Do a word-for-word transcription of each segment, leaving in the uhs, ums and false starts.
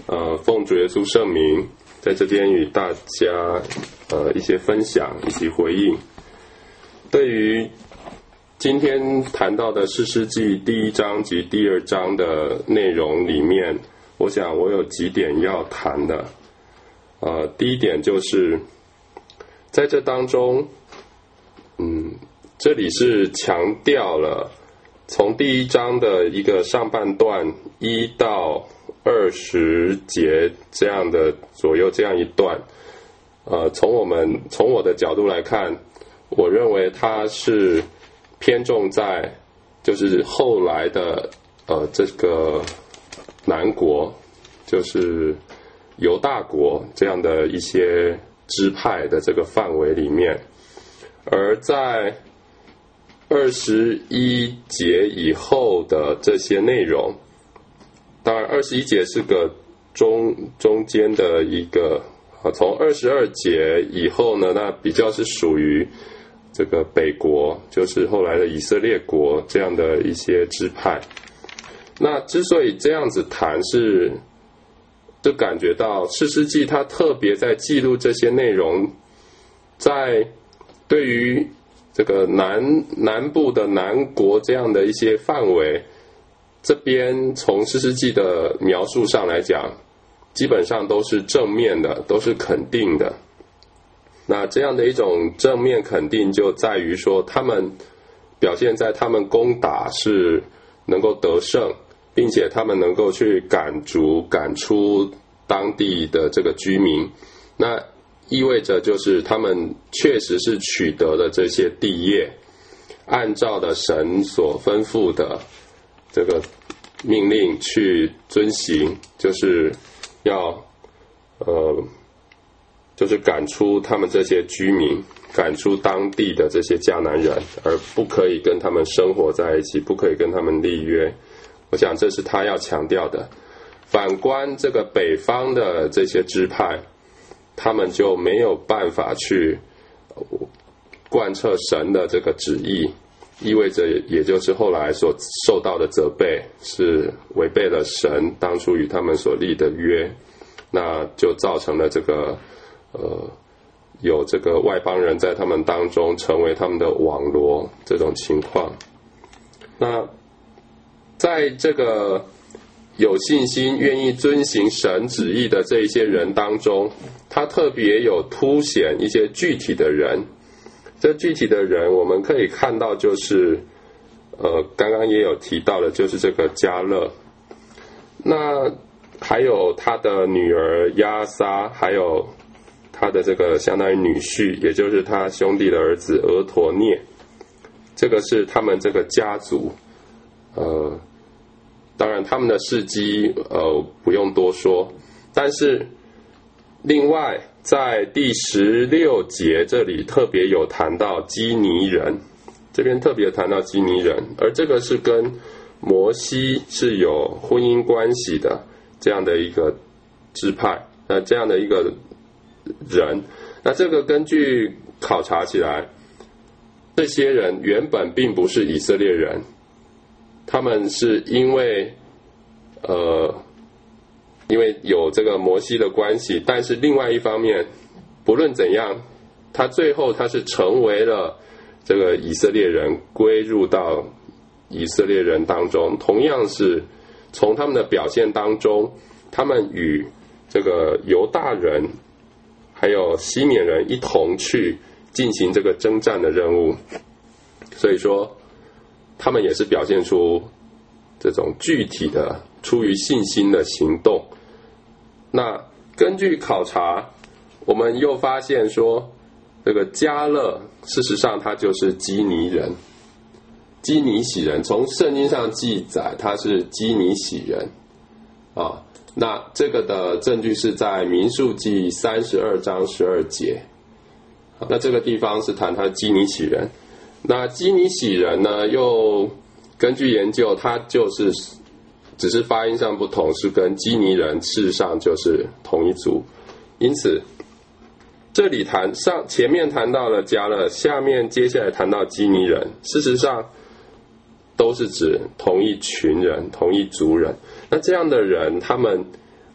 呃，奉主耶稣圣名，在这边与大家呃一些分享以及回应。对于今天谈到的士师记第一章及第二章的内容里面，我想我有几点要谈的。呃，第一点就是在这当中，嗯，这里是强调了从第一章的一个上半段一到二十节这样的左右这样一段，呃，从我们从我的角度来看，我认为它是偏重在就是后来的呃这个南国，就是犹大国这样的一些支派的这个范围里面，而在二十一节以后的这些内容，当然二十一节是个中中间的一个，从二十二节以后呢，那比较是属于这个北国，就是后来的以色列国这样的一些支派。那之所以这样子谈，是就感觉到士师记它特别在记录这些内容，在对于这个南南部的南国这样的一些范围，这边从士师记的描述上来讲，基本上都是正面的，都是肯定的。那这样的一种正面肯定就在于说，他们表现在他们攻打是能够得胜，并且他们能够去赶逐赶出当地的这个居民，那意味着就是他们确实是取得了这些地业，按照的神所吩咐的这个命令去遵行，就是要呃就是赶出他们这些居民，赶出当地的这些迦南人，而不可以跟他们生活在一起，不可以跟他们立约。我想这是他要强调的。反观这个北方的这些支派，他们就没有办法去贯彻神的这个旨意，意味着也就是后来所受到的责备是违背了神当初与他们所立的约，那就造成了这个呃有这个外邦人在他们当中成为他们的网罗这种情况。那在这个有信心愿意遵行神旨意的这一些人当中，他特别有凸显一些具体的人。这具体的人我们可以看到，就是呃刚刚也有提到的，就是这个迦勒，那还有他的女儿亚撒，还有他的这个相当于女婿，也就是他兄弟的儿子俄陀涅，这个是他们这个家族。呃当然他们的事迹呃不用多说，但是另外在第十六节这里特别有谈到基尼人，这边特别谈到基尼人，而这个是跟摩西是有婚姻关系的这样的一个支派，那这样的一个人，那这个根据考察起来，这些人原本并不是以色列人，他们是因为呃，因为有这个摩西的关系，但是另外一方面，不论怎样，他最后他是成为了这个以色列人，归入到以色列人当中。同样是从他们的表现当中，他们与这个犹大人还有西缅人一同去进行这个征战的任务，所以说他们也是表现出这种具体的出于信心的行动。那根据考察，我们又发现说，这个迦勒事实上他就是基尼人，基尼喜人，从圣经上记载他是基尼喜人啊。那这个的证据是在民数记三十二章十二节，那这个地方是谈他基尼喜人。那基尼喜人呢，又根据研究，他就是只是发音上不同，是跟基尼人事实上就是同一族。因此这里谈上前面谈到了迦勒，下面接下来谈到基尼人，事实上都是指同一群人，同一族人。那这样的人，他们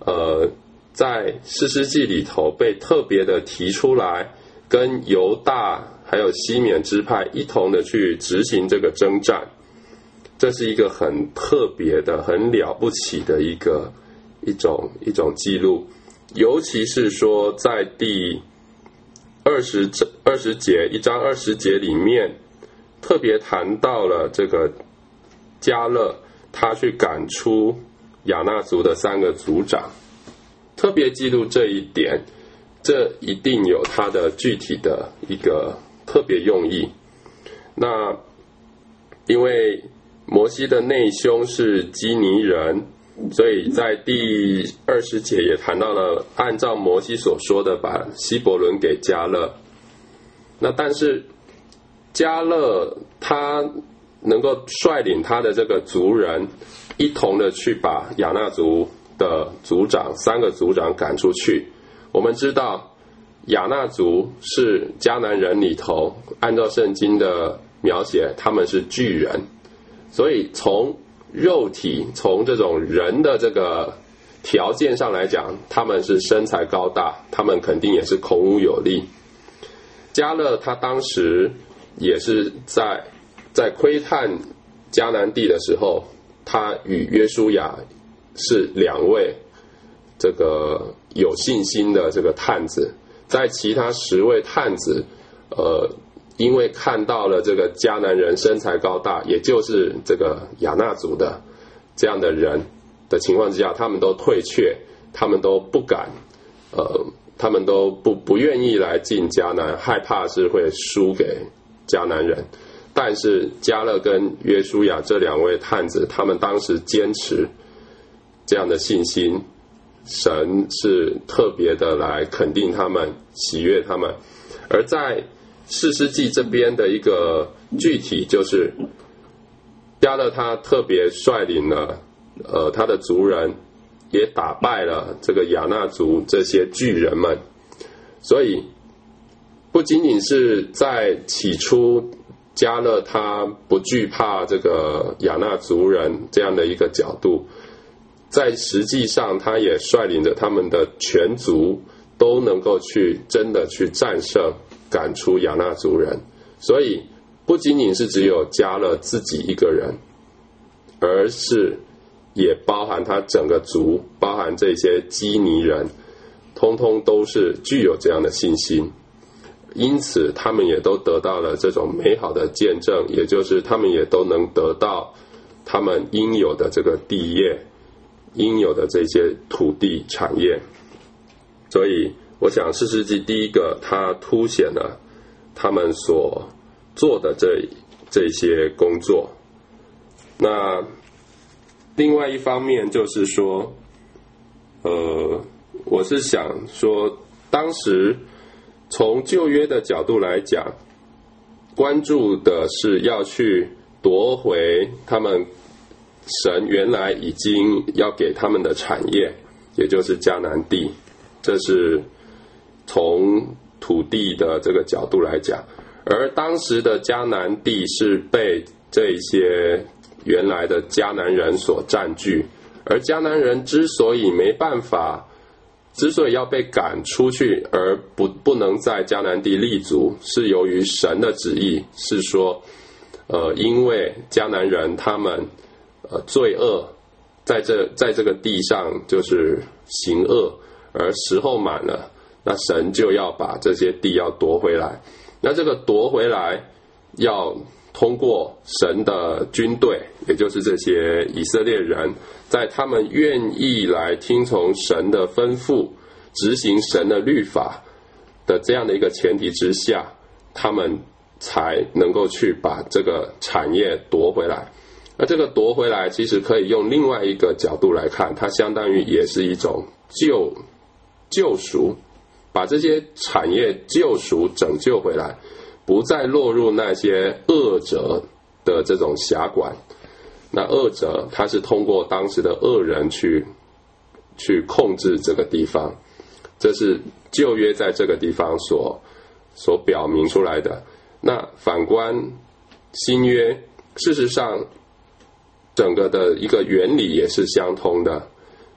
呃，在士师记里头被特别的提出来，跟犹大还有西缅支派一同的去执行这个征战，这是一个很特别的、很了不起的一个一种一种记录。尤其是说在第二十二十节一章二十节里面，特别谈到了这个迦勒他去赶出亚衲族的三个族长，特别记录这一点，这一定有它的具体的一个特别用意。那因为摩西的内兄是基尼人，所以在第二十节也谈到了按照摩西所说的把希伯伦给迦勒。那但是迦勒他能够率领他的这个族人一同的去把亚衲族的族长三个族长赶出去。我们知道亚衲族是迦南人里头按照圣经的描写他们是巨人，所以从肉体从这种人的这个条件上来讲，他们是身材高大，他们肯定也是孔武有力。迦勒他当时也是在在窥探迦南地的时候，他与约书亚是两位这个有信心的这个探子，在其他十位探子呃因为看到了这个迦南人身材高大，也就是这个亚衲族的这样的人的情况之下，他们都退却，他们都不敢，呃，他们都不不愿意来进迦南，害怕是会输给迦南人。但是迦勒跟约书亚这两位探子，他们当时坚持这样的信心，神是特别的来肯定他们，喜悦他们。而在士师记这边的一个具体就是迦勒他特别率领了呃他的族人，也打败了这个亚衲族这些巨人们。所以不仅仅是在起初迦勒他不惧怕这个亚衲族人这样的一个角度，在实际上他也率领着他们的全族都能够去真的去战胜赶出亚衲族人。所以不仅仅是只有迦勒自己一个人，而是也包含他整个族，包含这些基尼人，通通都是具有这样的信心。因此他们也都得到了这种美好的见证，也就是他们也都能得到他们应有的这个地业，应有的这些土地产业。所以我想士师记第一个它凸显了他们所做的这这些工作。那另外一方面就是说呃，我是想说当时从旧约的角度来讲，关注的是要去夺回他们神原来已经要给他们的产业，也就是迦南地。这是从土地的这个角度来讲。而当时的迦南地是被这些原来的迦南人所占据，而迦南人之所以没办法之所以要被赶出去而不不能在迦南地立足，是由于神的旨意，是说呃，因为迦南人他们呃罪恶，在这在这个地上就是行恶，而时候满了，那神就要把这些地要夺回来。那这个夺回来要通过神的军队，也就是这些以色列人，在他们愿意来听从神的吩咐，执行神的律法的这样的一个前提之下，他们才能够去把这个产业夺回来。那这个夺回来其实可以用另外一个角度来看，它相当于也是一种救救赎，把这些产业救赎拯救回来，不再落入那些恶者的这种辖管。那恶者他是通过当时的恶人去去控制这个地方，这是旧约在这个地方所所表明出来的。那反观新约，事实上整个的一个原理也是相通的。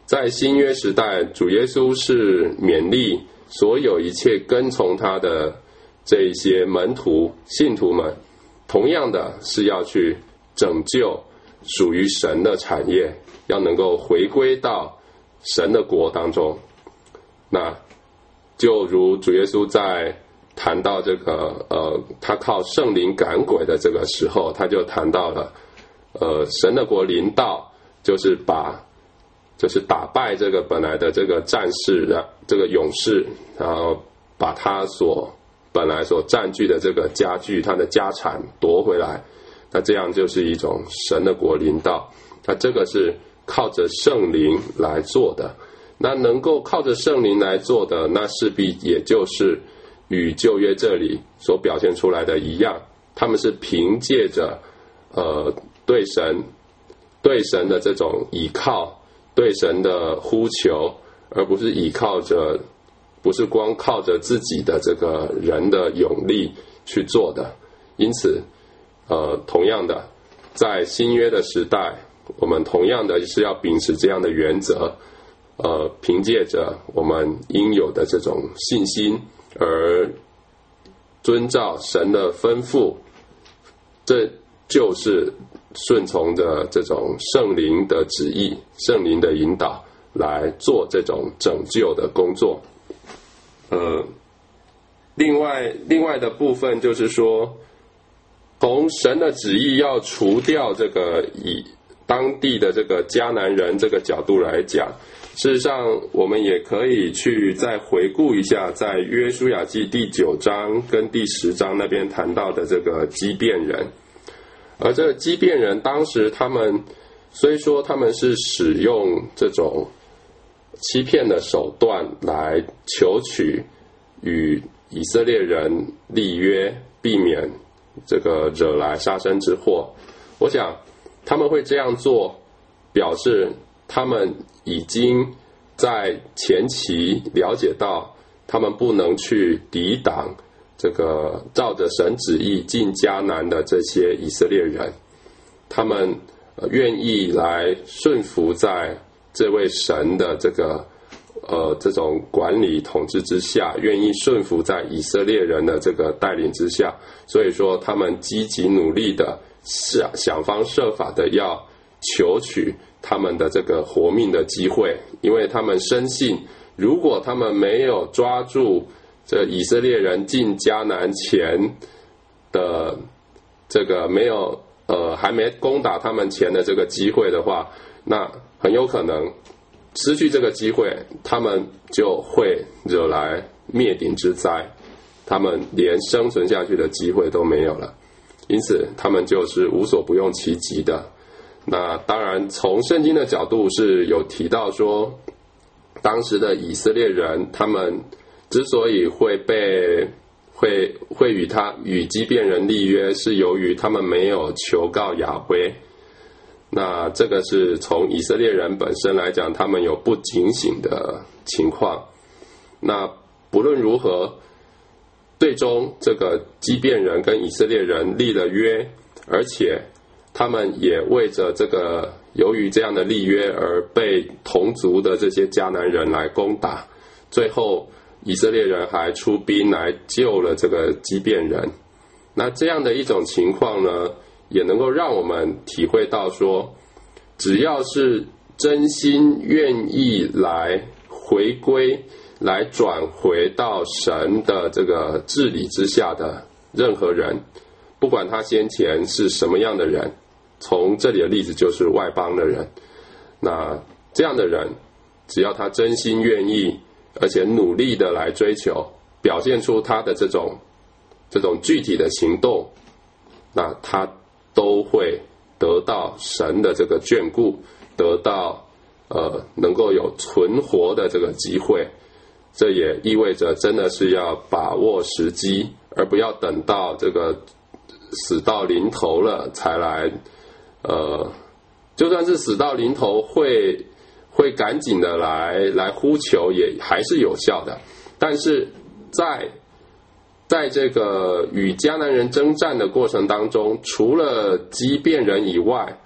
在新约时代，主耶稣是勉励所有一切跟从他的这一些门徒信徒们，同样的是要去拯救属于神的产业，要能够回归到神的国当中。那就如主耶稣在谈到这个呃，他靠圣灵赶鬼的这个时候，他就谈到了呃，神的国临到，就是把就是打败这个本来的这个战士的这个勇士，然后把他所本来所占据的这个家具，他的家产夺回来。那这样就是一种神的国临到，那这个是靠着圣灵来做的。那能够靠着圣灵来做的，那势必也就是与旧约这里所表现出来的一样，他们是凭借着呃对神对神的这种倚靠，对神的呼求，而不是倚靠着不是光靠着自己的这个人的勇力去做的。因此呃同样的，在新约的时代，我们同样的是要秉持这样的原则，呃，凭借着我们应有的这种信心，而遵照神的吩咐，这就是顺从着这种圣灵的旨意、圣灵的引导来做这种拯救的工作。呃，另外另外的部分就是说，从神的旨意要除掉这个以当地的这个迦南人这个角度来讲，事实上我们也可以去再回顾一下，在约书亚记第九章跟第十章那边谈到的这个基遍人。而这个基遍人当时他们虽说他们是使用这种欺骗的手段来求取与以色列人立约，避免这个惹来杀身之祸，我想他们会这样做，表示他们已经在前期了解到他们不能去抵挡这个照着神旨意进迦南的这些以色列人，他们愿意来顺服在这位神的这个呃这种管理统治之下，愿意顺服在以色列人的这个带领之下，所以说他们积极努力的想想方设法的要求取他们的这个活命的机会，因为他们深信，如果他们没有抓住这以色列人进迦南前的这个没有呃还没攻打他们前的这个机会的话，那很有可能失去这个机会，他们就会惹来灭顶之灾，他们连生存下去的机会都没有了。因此他们就是无所不用其极的。那当然从圣经的角度是有提到说，当时的以色列人他们之所以会被会会与他与基遍人立约，是由于他们没有求告雅威。那这个是从以色列人本身来讲，他们有不警醒的情况。那不论如何，最终这个基遍人跟以色列人立了约，而且他们也为着这个由于这样的立约而被同族的这些迦南人来攻打，最后以色列人还出兵来救了这个基遍人。那这样的一种情况呢，也能够让我们体会到说，只要是真心愿意来回归来转回到神的这个治理之下的任何人，不管他先前是什么样的人，从这里的例子就是外邦的人，那这样的人只要他真心愿意，而且努力的来追求，表现出他的这种这种具体的行动，那他都会得到神的这个眷顾，得到呃能够有存活的这个机会。这也意味着真的是要把握时机，而不要等到这个死到临头了才来呃就算是死到临头会会赶紧的来来呼求，也还是有效的。但是在在这个与迦南人征战的过程当中，除了基遍人以外，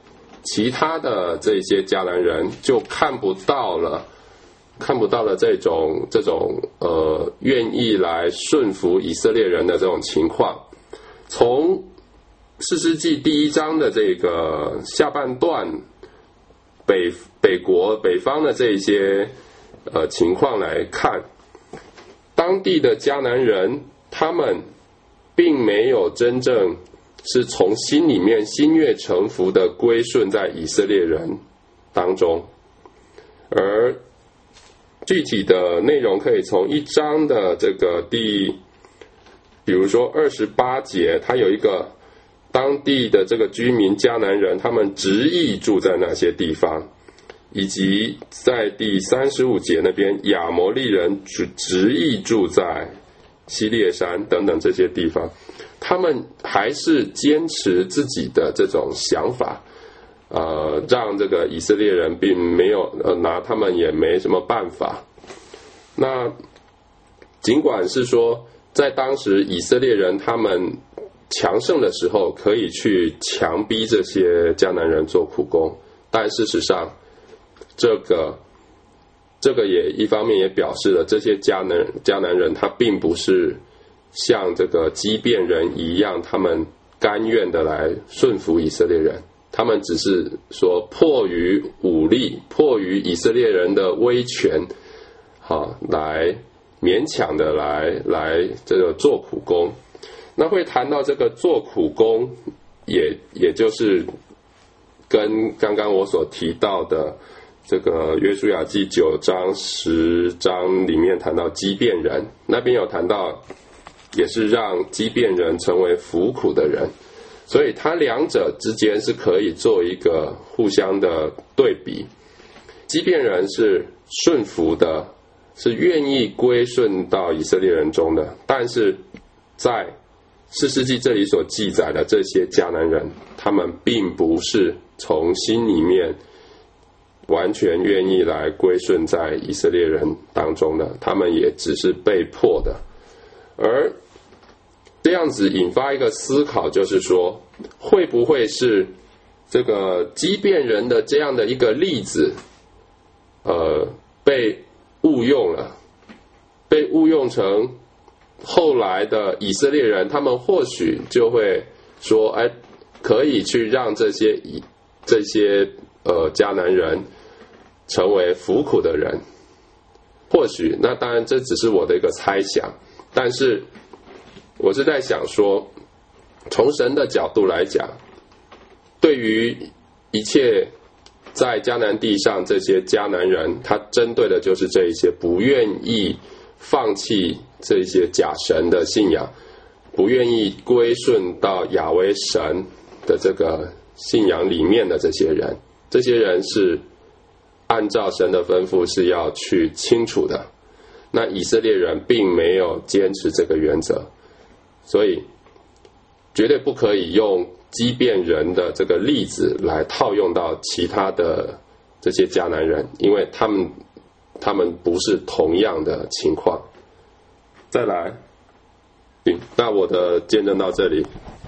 其他的这些迦南人就看不到了，看不到了这种这种呃愿意来顺服以色列人的这种情况。从士师记第一章的这个下半段，北北国北方的这些呃情况来看，当地的迦南人他们并没有真正是从心里面心悦诚服的归顺在以色列人当中，而具体的内容可以从一章的这个第，比如说二十八节，它有一个当地的这个居民迦南人，他们执意住在那些地方，以及在第三十五节那边亚摩利人执执意住在西列山等等这些地方，他们还是坚持自己的这种想法，呃，让这个以色列人并没有呃拿他们也没什么办法。那尽管是说在当时以色列人他们强盛的时候可以去强逼这些迦南人做苦工，但事实上这个这个也一方面也表示了这些迦南迦南人他并不是像这个基遍人一样，他们甘愿的来顺服以色列人，他们只是说迫于武力，迫于以色列人的威权，好，来勉强的来来这个做苦工。那会谈到这个做苦工，也也就是跟刚刚我所提到的这个约书亚记九章十章里面谈到基遍人，那边有谈到也是让基遍人成为服苦的人，所以它两者之间是可以做一个互相的对比。基遍人是顺服的，是愿意归顺到以色列人中的，但是在士师记这里所记载的这些迦南人，他们并不是从心里面完全愿意来归顺在以色列人当中的，他们也只是被迫的。而这样子引发一个思考，就是说会不会是这个基遍人的这样的一个例子呃，被误用了，被误用成后来的以色列人，他们或许就会说，哎，可以去让这些这些呃迦南人成为服苦的人。或许，那当然这只是我的一个猜想，但是我是在想说，从神的角度来讲，对于一切在迦南地上这些迦南人，他针对的就是这一些不愿意放弃这些假神的信仰，不愿意归顺到亚威神的这个信仰里面的这些人，这些人是按照神的吩咐是要去清除的。那以色列人并没有坚持这个原则，所以绝对不可以用基遍人的这个例子来套用到其他的这些迦南人，因为他们他们不是同样的情况。再来，行，那我的见证到这里。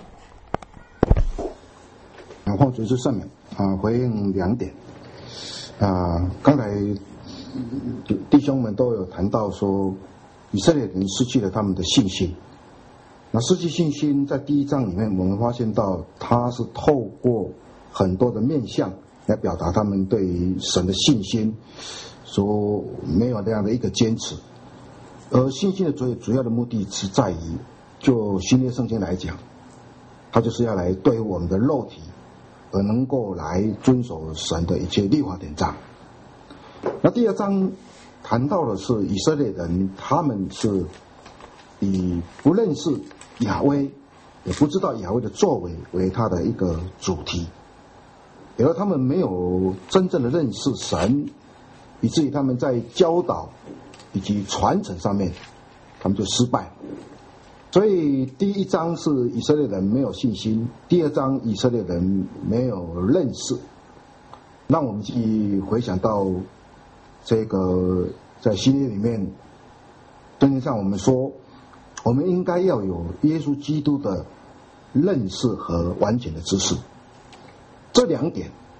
然后就是上面啊，回应两点啊，刚才弟兄们都有谈到说，以色列人失去了他们的信心。那失去信心，在第一章里面，我们发现到他是透过很多的面向来表达他们对于神的信心，说没有那样的一个坚持。而信心的主主要的目的是在于，就新约圣经来讲，它就是要来对我们的肉体，而能够来遵守神的一切律法典章。那第二章谈到的是以色列人，他们是以不认识亚威，也不知道亚威的作为为他的一个主题，而他们没有真正的认识神，以至于他们在教导以及传承上面，他们就失败。所以第一章是以色列人没有信心，第二章以色列人没有认识。让我们去回想到这个在新约里面，圣经上我们说，我们应该要有耶稣基督的认识和完全的知识。这两点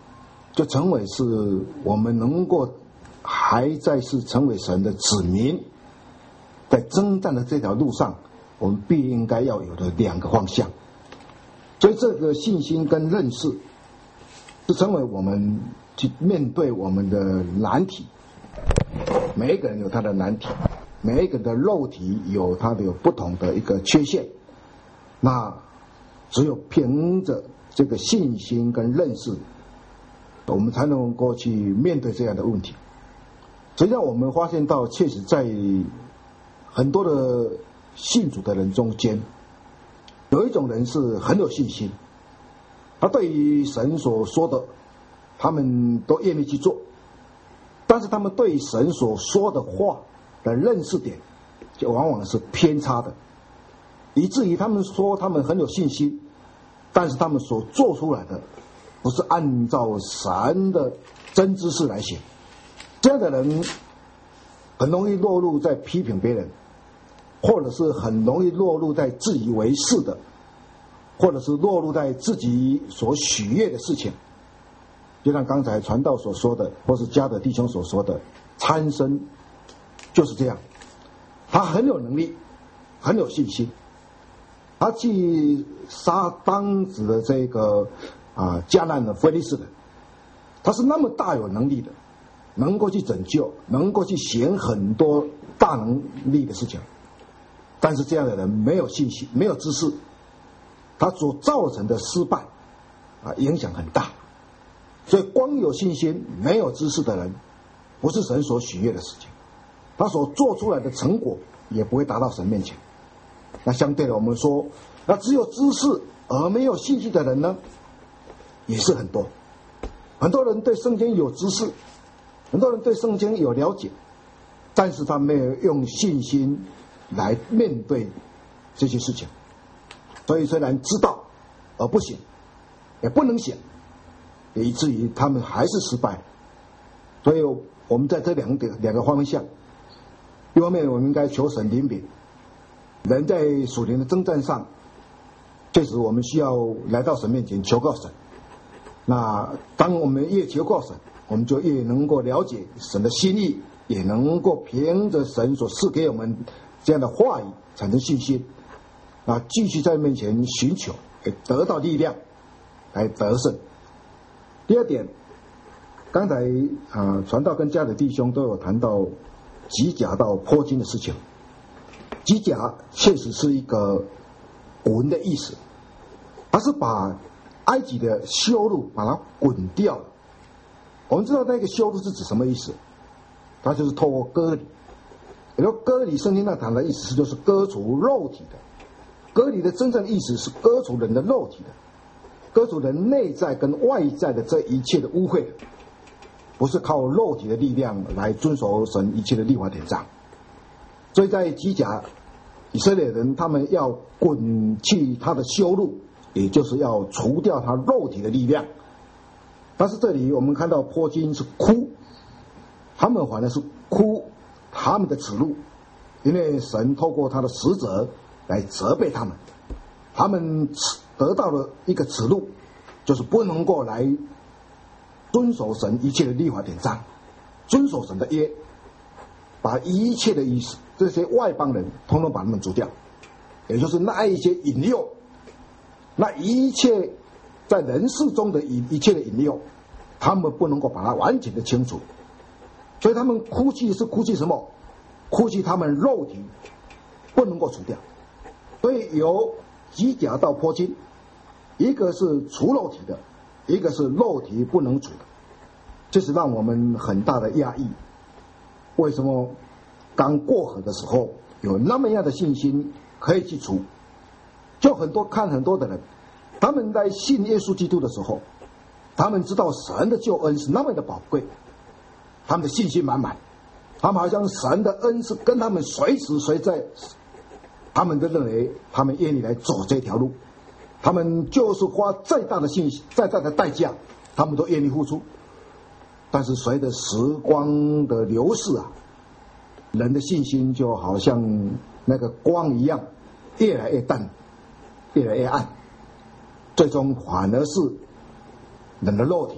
就成为是我们能够还在是成为神的子民，在征战的这条路上，我们必应该要有的两个方向。所以这个信心跟认识，是成为我们去面对我们的难题。每一个人有他的难题，每一个人的肉体有他的有不同的一个缺陷，那只有凭着这个信心跟认识，我们才能够去面对这样的问题。实际上我们发现到，确实在很多的信主的人中间，有一种人是很有信心，他对于神所说的他们都愿意去做，但是他们对神所说的话的认识点就往往是偏差的，以至于他们说他们很有信心，但是他们所做出来的不是按照神的真知识来行。这样的人很容易落入在批评别人，或者是很容易落入在自以为是的，或者是落入在自己所许愿的事情。就像刚才传道所说的，或是嘉德弟兄所说的，参生就是这样，他很有能力，很有信心，他去杀当时的这个啊迦南的非利士人，他是那么大有能力的，能够去拯救，能够去行很多大能力的事情。但是这样的人没有信心，没有知识，他所造成的失败啊影响很大。所以光有信心没有知识的人，不是神所许悦的事情，他所做出来的成果也不会达到神面前。那相对的，我们说，那只有知识而没有信心的人呢，也是很多。很多人对圣经有知识，很多人对圣经有了解，但是他没有用信心来面对这些事情。所以虽然知道而不行，也不能行，以至于他们还是失败。所以我们在这两个两个方向，一方面我们应该求神怜悯，人在属灵的征战上，确实我们需要来到神面前求告神。那当我们越求告神，我们就越能够了解神的心意，也能够凭着神所赐给我们这样的话语产生信心，啊，继续在面前寻求，得到力量来得胜。第二点，刚才啊传道跟家的弟兄都有谈到击甲到破金的事情。击甲确实是一个古文的意思，它是把埃及的羞辱把它滚掉了。我们知道那个羞辱是指什么意思？它就是透过割礼。也就割礼圣经那谈的意思是就是割除肉体的，割礼的真正意思是割除人的肉体的，割除人内在跟外在的这一切的污秽的，不是靠肉体的力量来遵守神一切的律法典章。所以在击甲，以色列人他们要滚去他的羞辱，也就是要除掉他肉体的力量。但是这里我们看到破金是哭，他们反而是哭他们的耻辱，因为神透过他的使者来责备他们，他们得到了一个耻辱，就是不能够来遵守神一切的律法典章，遵守神的约，把一切的意思这些外邦人统统把他们逐掉，也就是那一些引诱，那一切在人世中的一一切的引诱，他们不能够把它完全的清除。所以他们哭泣是哭泣什么？哭泣他们肉体不能够除掉。所以由击甲到破金，一个是除肉体的，一个是肉体不能除的，这是让我们很大的压抑。为什么刚过河的时候有那么样的信心可以去除？就很多看很多的人，他们在信耶稣基督的时候，他们知道神的救恩是那么的宝贵，他们的信心满满，他们好像神的恩是跟他们随时随在，他们都认为他们愿意来走这条路，他们就是花再大的信心再大的代价，他们都愿意付出。但是随着时光的流逝啊，人的信心就好像那个光一样，越来越淡，越来越暗，最终反而是人的肉体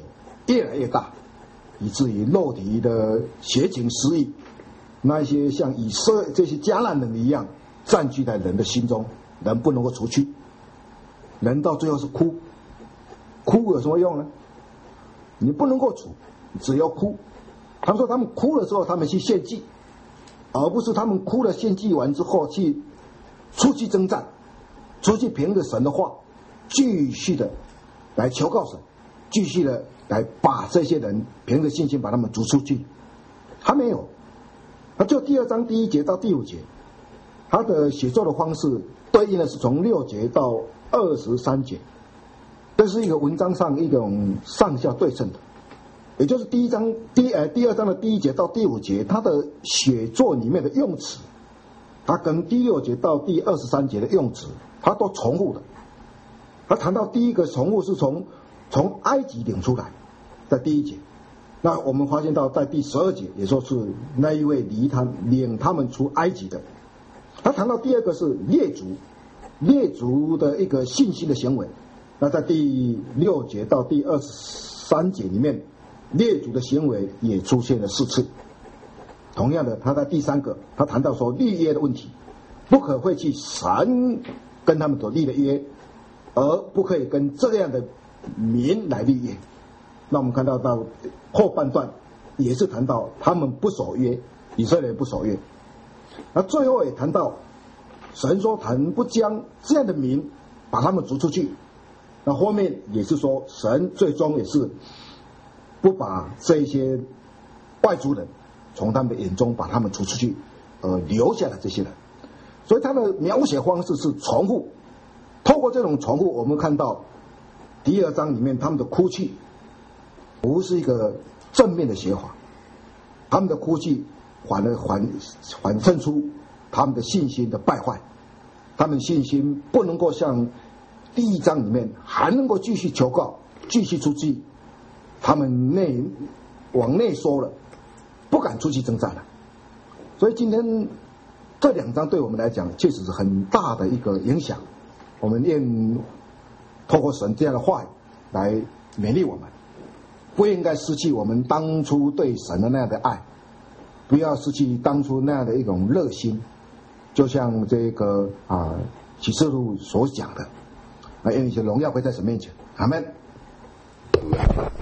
越来越大，以至于肉体的邪情私欲，那一些像以色这些迦南人一样占据在人的心中，人不能够除去，人到最后是哭，哭有什么用呢？你不能够除，只要哭。他们说他们哭了之后，他们去献祭，而不是他们哭了献祭完之后去出去征战，出去凭着神的话继续的来求告神，继续的来把这些人凭着信心把他们逐出去。他没有，他就第二章第一节到第五节，他的写作的方式对应的是从六节到二十三节，这是一个文章上一种上下对称的。也就是第一章第呃第二章的第一节到第五节，他的写作里面的用词，他跟第六节到第二十三节的用词，他都重复的。他谈到第一个重复是从从埃及领出来，在第一节。那我们发现到在第十二节，也说是那一位离他领他们出埃及的。他谈到第二个是列族，列族的一个信心的行为。那在第六节到第二十三节里面，列祖的行为也出现了四次。同样的，他在第三个，他谈到说立约的问题，不可废弃神跟他们所立的约，而不可以跟这样的民来立约。那我们看到到后半段也是谈到他们不守约，以色列人不守约。那最后也谈到神说谈不将这样的民把他们逐出去。那后面也是说神最终也是不把这些外族人从他们的眼中把他们逐出去，呃，留下了这些人。所以他的描写方式是重复。透过这种重复，我们看到第二章里面他们的哭泣不是一个正面的写法，他们的哭泣反而反反衬出他们的信心的败坏，他们信心不能够像第一章里面还能够继续求告，继续出去。他们内往内缩了，不敢出去征战了。所以今天这两章对我们来讲确实是很大的一个影响。我们愿透过神这样的话语来勉励我们，不应该失去我们当初对神的那样的爱，不要失去当初那样的一种热心。就像这个啊启示录所讲的，啊，愿一些荣耀归在神面前。阿们。